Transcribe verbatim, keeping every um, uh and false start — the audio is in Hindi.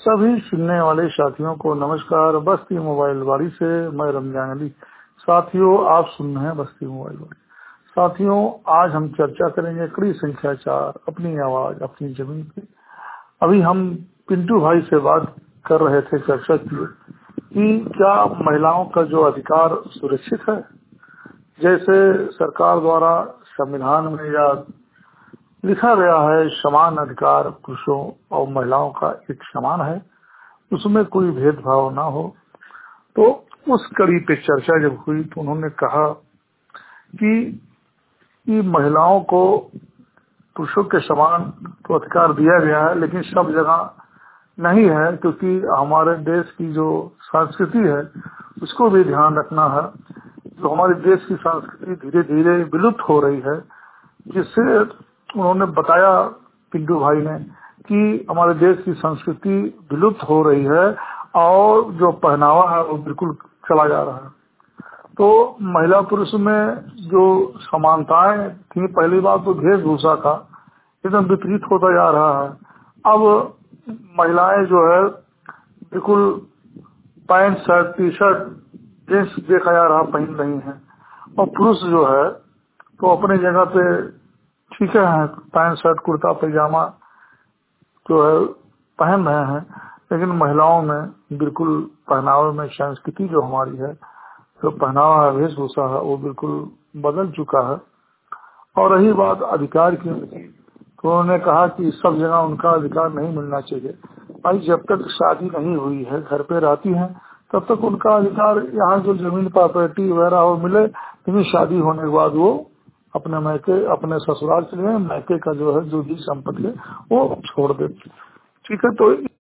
सभी सुनने वाले साथियों को नमस्कार। बस्ती मोबाइल वाली से मैं रमजान अली। साथियों, आप सुन रहे हैं बस्ती मोबाइल वाली। साथियों, आज हम चर्चा करेंगे कड़ी संख्या चार, अपनी आवाज अपनी जमीन पे। अभी हम पिंटू भाई से बात कर रहे थे, चर्चा की कि क्या महिलाओं का जो अधिकार सुरक्षित है। जैसे सरकार द्वारा संविधान में या लिखा गया है समान अधिकार पुरुषों और महिलाओं का एक समान है, उसमें कोई भेदभाव ना हो। तो उस कड़ी पे चर्चा जब हुई तो उन्होंने कहा कि, कि महिलाओं को पुरुषों के समान तो अधिकार दिया गया है, लेकिन सब जगह नहीं है, क्योंकि हमारे देश की जो संस्कृति है उसको भी ध्यान रखना है। जो हमारे देश की संस्कृति धीरे धीरे विलुप्त हो रही है, जिससे उन्होंने बताया पिंटू भाई ने कि हमारे देश की संस्कृति विलुप्त हो रही है और जो पहनावा है वो बिल्कुल चला जा रहा है। तो महिला पुरुष में जो समानताएं थी, पहली बात तो वेशभूषा का एकदम विपरीत होता जा रहा है। अब महिलाएं जो है बिल्कुल pant shirt T shirt jeans देखा जा रहा पहन रही हैं, और पुरुष जो है तो अपने जगह पे ठीक है, पैंट शर्ट कुर्ता पैजामा जो है पहन रहे हैं, लेकिन महिलाओं में बिल्कुल पहनावे में संस्कृति जो हमारी है, जो पहनावा है वेशभूषा है, वो बिल्कुल बदल चुका है। और रही बात अधिकार की, तो उन्होंने कहा कि सब जगह उनका अधिकार नहीं मिलना चाहिए। भाई, जब तक शादी नहीं हुई है, घर पे रहती हैं, तब तक उनका अधिकार यहाँ जो जमीन प्रॉपर्टी वगैरह हो मिले, लेकिन शादी होने के बाद वो अपने मैके अपने ससुराल चले जाए, मैके का जो है जो भी संपत्ति है वो छोड़ दे। ठीक है, तो